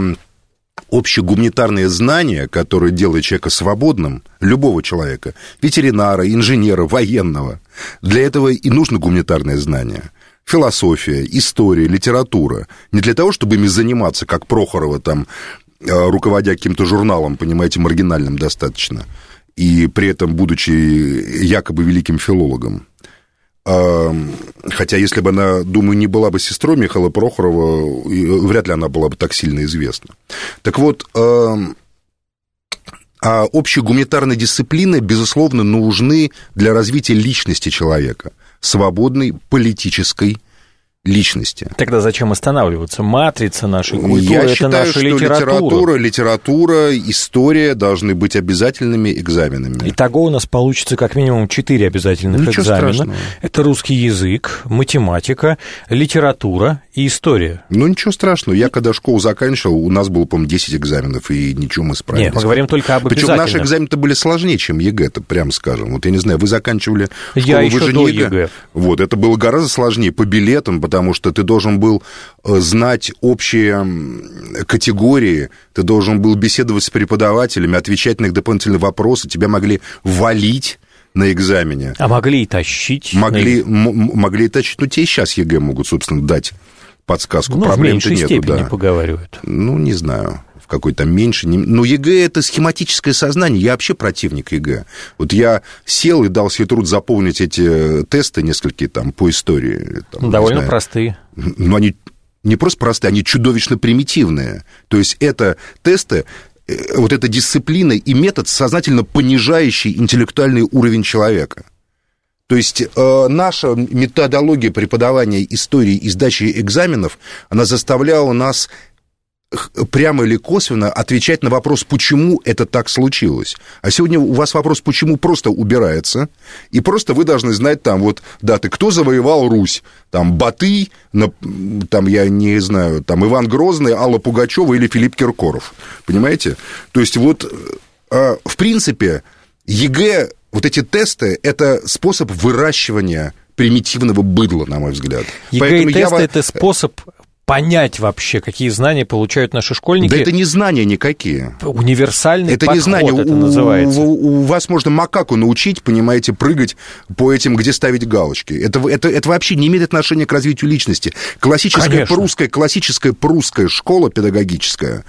общегуманитарные знания, которые делают человека свободным, любого человека, ветеринара, инженера, военного, для этого и нужно гуманитарное знание. Философия, история, литература. Не для того, чтобы ими заниматься, как Прохорова, руководя каким-то журналом, понимаете, маргинальным достаточно, и при этом будучи якобы великим филологом. Хотя, если бы она, думаю, не была бы сестрой Михаила Прохорова, вряд ли она была бы так сильно известна. Так вот, общие гуманитарные дисциплины, безусловно, нужны для развития личности человека, свободной политической личности. Тогда зачем останавливаться? Матрица нашей культуры, Я это считаю, наша что литература, история должны быть обязательными экзаменами. Итого у нас получится как минимум 4 обязательных экзамена. Страшного. Это русский язык, математика, литература и история. Ничего страшного. Я когда школу заканчивал, у нас было, по-моему, 10 экзаменов, и ничего, мы справились. Нет, мы говорим только об обязательных. Причем наши экзамены были сложнее, чем ЕГЭ-то, прямо скажем. Вот я не знаю, вы заканчивали школу, я еще же до не ЕГЭ. Вот, это было гораздо сложнее по билетам, потому что ты должен был знать общие категории, ты должен был беседовать с преподавателями, отвечать на их дополнительные вопросы, тебя могли валить на экзамене. А могли и тащить. Могли и тащить. Тебе сейчас ЕГЭ могут, собственно, дать подсказку. В меньшей степени поговаривают. Не знаю. Какой-то меньше. ЕГЭ – это схематическое сознание. Я вообще противник ЕГЭ. Вот я сел и дал себе труд заполнить эти тесты несколькие по истории. Довольно простые. Они не просто простые, они чудовищно примитивные. То есть это тесты, вот эта дисциплина и метод, сознательно понижающий интеллектуальный уровень человека. То есть наша методология преподавания истории и сдачи экзаменов, она заставляла нас прямо или косвенно отвечать на вопрос, почему это так случилось. А сегодня у вас вопрос, почему, просто убирается, и просто вы должны знать даты, кто завоевал Русь, Батый, я не знаю, Иван Грозный, Алла Пугачева или Филипп Киркоров. Понимаете? То есть в принципе, ЕГЭ, эти тесты, это способ выращивания примитивного быдла, на мой взгляд. ЕГЭ и тесты – это способ понять вообще, какие знания получают наши школьники. Да это не знания никакие. Универсальный это подход, не знания. Это называется. У вас можно макаку научить, понимаете, прыгать по этим, где ставить галочки. Это вообще не имеет отношения к развитию личности. Классическая прусская школа педагогическая,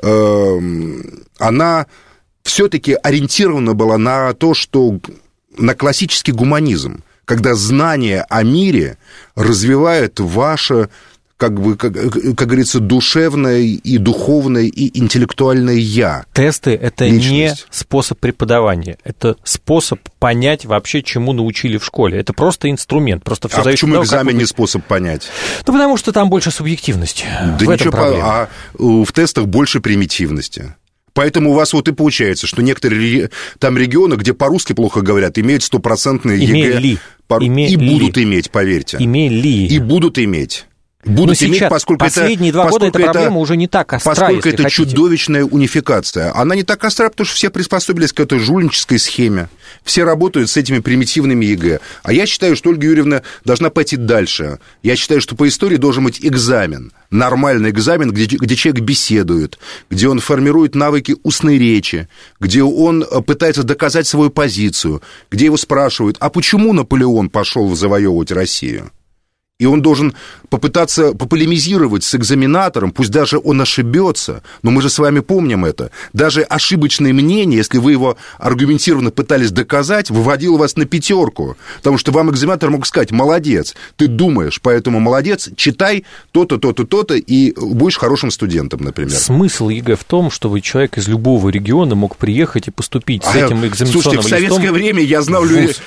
она все-таки ориентирована была на то, что на классический гуманизм, когда знание о мире развивает ваше как говорится, душевное и духовное и интеллектуальное «я». Тесты — это личность. Не способ преподавания, это способ понять вообще, чему научили в школе. Это просто инструмент. Просто все зависит почему от того, экзамен не способ понять? Ну, потому что там больше субъективности. Да ничего, в тестах больше примитивности. Поэтому у вас вот и получается, что некоторые там регионы, где по-русски плохо говорят, имеют 100% ЕГЭ. И будут иметь, поверьте. Имели. И будут иметь. Будут иметь, поскольку последние 2 года эта проблема уже не так остра, поскольку это чудовищная унификация. Она не так остра, потому что все приспособились к этой жульнической схеме. Все работают с этими примитивными ЕГЭ. А я считаю, что Ольга Юрьевна должна пойти дальше. Я считаю, что по истории должен быть экзамен. Нормальный экзамен, где человек беседует, где он формирует навыки устной речи, где он пытается доказать свою позицию, где его спрашивают, а почему Наполеон пошел завоевывать Россию? И он должен попытаться пополемизировать с экзаменатором, пусть даже он ошибется, но мы же с вами помним это. Даже ошибочное мнение, если вы его аргументированно пытались доказать, выводило вас на 5, потому что вам экзаменатор мог сказать: молодец, ты думаешь, поэтому молодец, читай то-то, то-то, то-то, и будешь хорошим студентом, например. Смысл ЕГЭ в том, чтобы человек из любого региона мог приехать и поступить с этим экзаменационным листом. Слушайте, в советское время я знал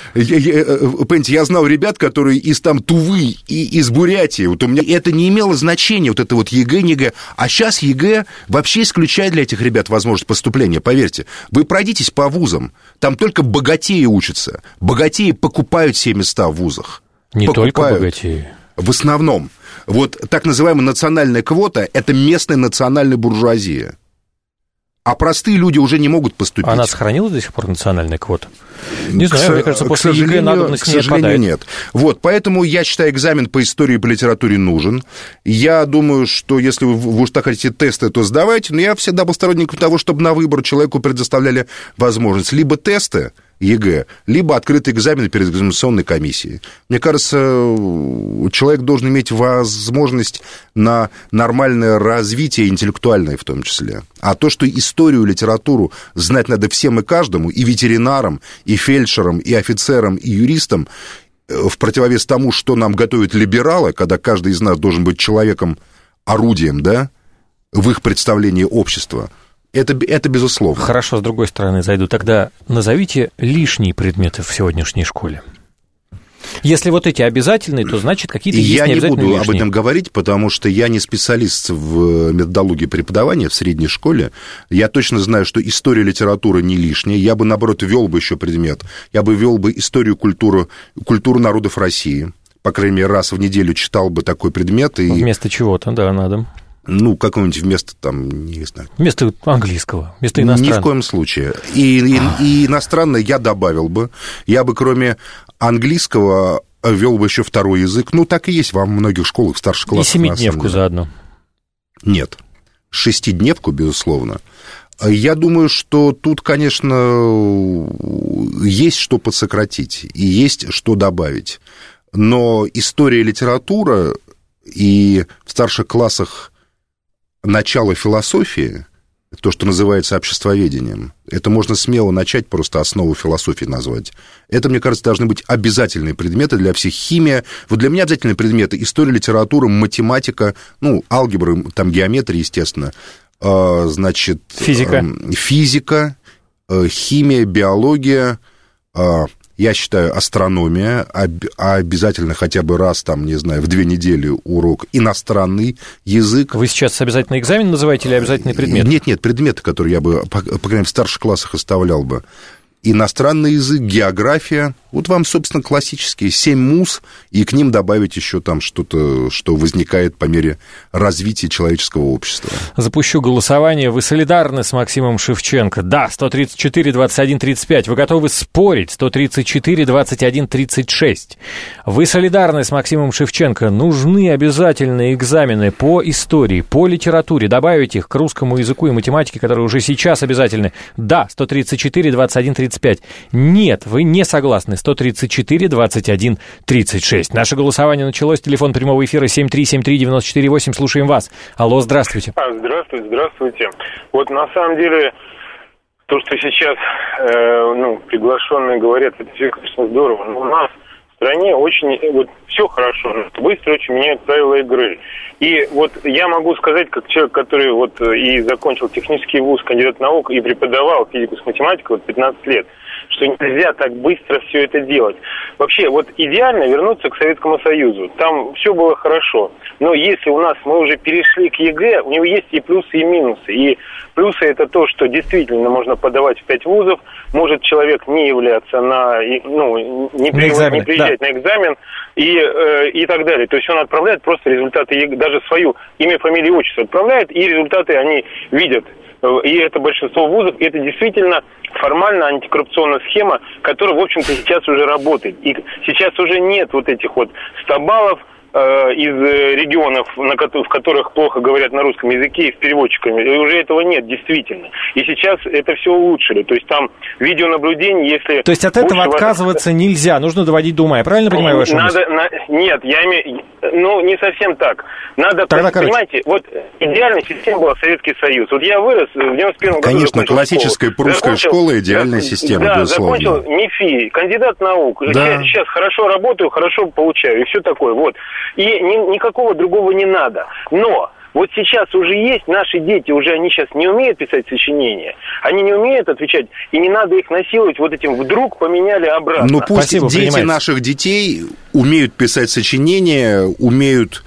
ребят, которые из там Тувы и из Бурятии. Вот у меня это не имело значения, вот это вот ЕГЭ, не ЕГЭ. А сейчас ЕГЭ вообще исключает для этих ребят возможность поступления, поверьте. Вы пройдитесь по вузам, там только богатеи учатся. Богатеи покупают все места в вузах. Не только богатеи. В основном. Вот так называемая национальная квота – это местная национальная буржуазия. А простые люди уже не могут поступить. Она сохранила до сих пор национальная квота? Не знаю, мне кажется, после ЕГЭ надобность не отпадает. Нет. Вот, поэтому я считаю, экзамен по истории и по литературе нужен. Я думаю, что если вы уж так хотите тесты, то сдавайте. Но я всегда был сторонником того, чтобы на выбор человеку предоставляли возможность либо тесты ЕГЭ, либо открытый экзамен перед экзаменационной комиссией. Мне кажется, человек должен иметь возможность на нормальное развитие, интеллектуальное в том числе. А то, что историю, литературу знать надо всем и каждому, и ветеринарам, и фельдшерам, и офицерам, и юристам, в противовес тому, что нам готовят либералы, когда каждый из нас должен быть человеком-орудием, да, в их представлении общества, это безусловно. Хорошо, с другой стороны зайду. Тогда назовите лишние предметы в сегодняшней школе. Если вот эти обязательные, то значит какие-то есть необязательные лишние. Я не буду об этом говорить, потому что я не специалист в методологии преподавания в средней школе. Я точно знаю, что история литературы не лишняя. Я бы, наоборот, ввел бы еще предмет. Я бы ввел бы историю культуру народов России. По крайней мере, раз в неделю читал бы такой предмет. И... Вместо чего-то, да, надо. Ну, какого-нибудь вместо, там, не знаю... Вместо английского, вместо иностранного. Ни в коем случае. И иностранное я добавил бы. Я бы, кроме английского, ввел бы еще второй язык. Ну, так и есть во многих школах, в старших классах. И 7-дневку заодно. Нет. 6-дневку, безусловно. Я думаю, что тут, конечно, есть что подсократить и есть что добавить. Но история и литература и в старших классах начало философии, то, что называется обществоведением, это можно смело начать, просто основу философии назвать. Это, мне кажется, должны быть обязательные предметы для всех. Химия, вот для меня обязательные предметы: история, литература, математика, ну, алгебра, там геометрия, естественно, значит... Физика, химия, биология... Я считаю, астрономия, обязательно хотя бы раз, там, не знаю, в 2 недели урок, иностранный язык. Вы сейчас обязательный экзамен называете или обязательный предмет? Нет, предметы, которые я бы, по крайней мере, в старших классах оставлял бы. Иностранный язык, география. Вот вам, собственно, классические 7 муз, и к ним добавить еще там что-то, что возникает по мере развития человеческого общества. Запущу голосование. Вы солидарны с Максимом Шевченко? Да, 134-21-35. Вы готовы спорить? 134-21-36. Вы солидарны с Максимом Шевченко? Нужны обязательные экзамены по истории, по литературе. Добавить их к русскому языку и математике, которые уже сейчас обязательны. Да, 134-21-35. Нет, вы не согласны. 134-21-36. Наше голосование началось. Телефон прямого эфира 7373948. Слушаем вас. Алло, здравствуйте. Здравствуйте. Вот на самом деле то, что сейчас приглашенные говорят, это все, конечно, здорово. Но у нас, с стране очень, вот, все хорошо, быстро очень меняют правила игры. И вот я могу сказать, как человек, который вот и закончил технический вуз, кандидат наук, и преподавал физику с математикой 15 лет, что нельзя так быстро все это делать. Вообще, вот идеально вернуться к Советскому Союзу. Там все было хорошо. Но если у нас мы уже перешли к ЕГЭ, у него есть и плюсы, и минусы. И плюсы это то, что действительно можно подавать в 5 вузов, может человек не являться не приезжать на экзамен и так далее. То есть он отправляет просто результаты ЕГЭ, даже свою имя, фамилию, отчество отправляет, и результаты они видят. И это большинство вузов, и это действительно формально антикоррупционная схема, которая, в общем-то, сейчас уже работает. И сейчас уже нет вот этих вот 100 баллов из регионов, в которых плохо говорят на русском языке, и с переводчиками. И уже этого нет, действительно. И сейчас это все улучшили. То есть там видеонаблюдение, если... То есть от этого отказываться нельзя, нужно доводить до ума. Я правильно понимаю вашу мысль? Нет, я имею... не совсем так. Надо, понимаете, вот идеальная система была Советский Союз. Вот я вырос в 91 году. Конечно, классическая прусская школа, идеальная система, безусловно. Да, закончил МИФИ, кандидат наук. Да. Сейчас хорошо работаю, хорошо получаю, и все такое. Вот. И никакого другого не надо. Но вот сейчас уже есть наши дети, уже они сейчас не умеют писать сочинения, они не умеют отвечать, и не надо их насиловать вот этим «вдруг поменяли обратно». Ну пусть дети наших детей умеют писать сочинения, умеют,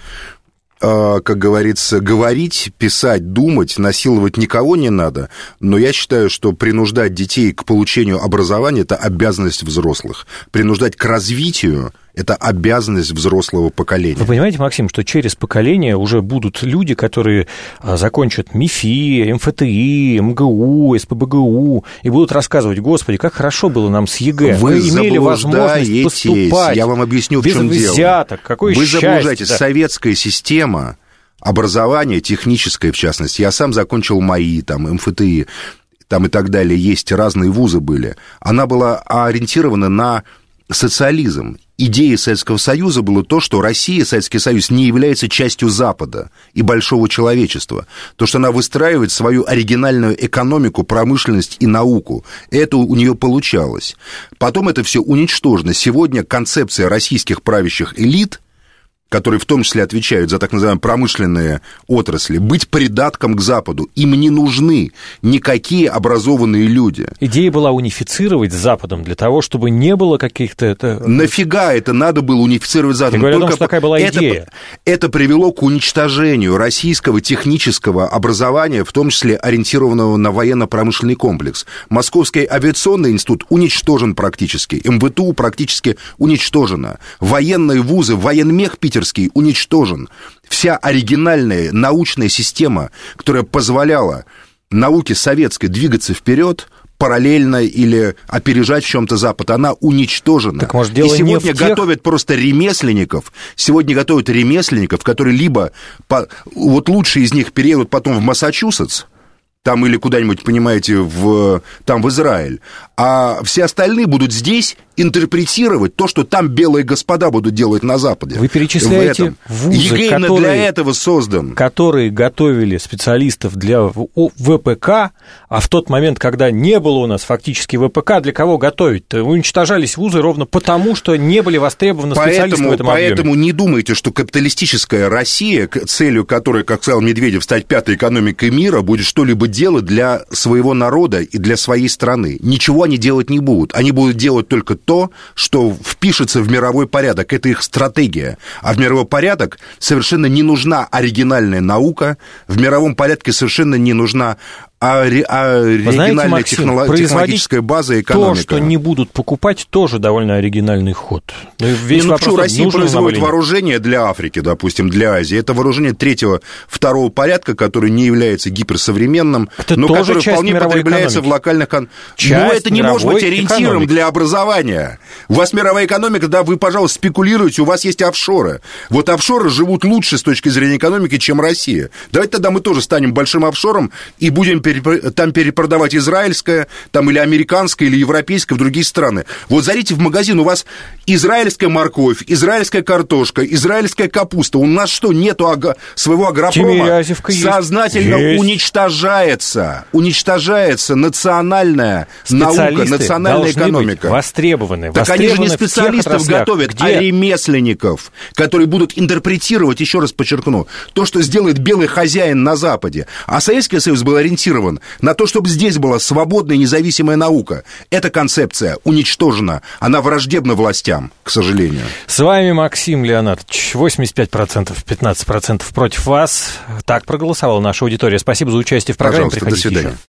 как говорится, говорить, писать, думать, насиловать никого не надо, но я считаю, что принуждать детей к получению образования – это обязанность взрослых, принуждать к развитию – это обязанность взрослого поколения. Вы понимаете, Максим, что через поколение уже будут люди, которые закончат МИФИ, МФТИ, МГУ, СПбГУ, и будут рассказывать: господи, как хорошо было нам с ЕГЭ. Вы имели возможность поступать. Я вам объясню, в чем дело. Без взяток. Какое Вы счастье. заблуждаетесь. Да. Советская система образования, техническое в частности, я сам закончил МАИ, там, МФТИ, там и так далее, есть разные вузы были. Она была ориентирована на социализм. Идеей Советского Союза было то, что Россия, Советский Союз, не является частью Запада и большого человечества. То, что она выстраивает свою оригинальную экономику, промышленность и науку. Это у нее получалось. Потом это все уничтожено. Сегодня концепция российских правящих элит, которые в том числе отвечают за так называемые промышленные отрасли, быть придатком к Западу. Им не нужны никакие образованные люди. Идея была унифицировать с Западом для того, чтобы не было каких-то... Нафига это надо было унифицировать с Западом? Я говорю о том, что такая была идея. Это привело к уничтожению российского технического образования, в том числе ориентированного на военно-промышленный комплекс. Московский авиационный институт уничтожен практически. МВТУ практически уничтожено. Военные вузы, военмех питерский уничтожен. Вся оригинальная научная система, которая позволяла науке советской двигаться вперед, параллельно или опережать в чем-то Запад, она уничтожена. Так, может, дело и сегодня не в тех... готовят просто ремесленников, которые либо, вот лучшие из них переедут потом в Массачусетс, там или куда-нибудь, понимаете, там в Израиль, а все остальные будут здесь интерпретировать то, что там белые господа будут делать на Западе. Вы перечисляете вузы, ЕГЭ для этого создан. Которые готовили специалистов для ВПК, а в тот момент, когда не было у нас фактически ВПК, для кого готовить-то? Уничтожались вузы ровно потому, что не были востребованы специалисты в этом объеме. Поэтому не думайте, что капиталистическая Россия, целью которой, как сказал Медведев, стать пятой экономикой мира, будет что-либо делать для своего народа и для своей страны. Ничего они делать не будут. Они будут делать только то, что впишется в мировой порядок. Это их стратегия. А в мировой порядок совершенно не нужна оригинальная наука, в мировом порядке совершенно не нужна оригинальная технологическая база и экономика. То, что не будут покупать, тоже довольно оригинальный ход. Россия производит вооружение для Африки, допустим, для Азии. Это вооружение второго порядка, которое не является гиперсовременным, но которое вполне потребляется в локальных... Но это не может быть ориентиром для образования. У вас мировая экономика, да, вы, пожалуйста, спекулируете, у вас есть офшоры. Вот офшоры живут лучше с точки зрения экономики, чем Россия. Давайте тогда мы тоже станем большим офшором и будем перепродавать израильское, там или американское, или европейское в другие страны. Вот зайдите в магазин, у вас израильская морковь, израильская картошка, израильская капуста. У нас что, нету своего агропрома? Сознательно уничтожается национальная наука, национальная экономика. Востребованы. Так они же не специалистов готовят, а ремесленников, которые будут интерпретировать, еще раз подчеркну, то, что сделает белый хозяин на Западе. А Советский Союз был ориентирован на то, чтобы здесь была свободная независимая наука. Эта концепция уничтожена. Она враждебна властям, к сожалению. С вами Максим Леонардович. 85%, 15% против вас. Так проголосовала наша аудитория. Спасибо за участие в программе. Пожалуйста, до свидания. Еще.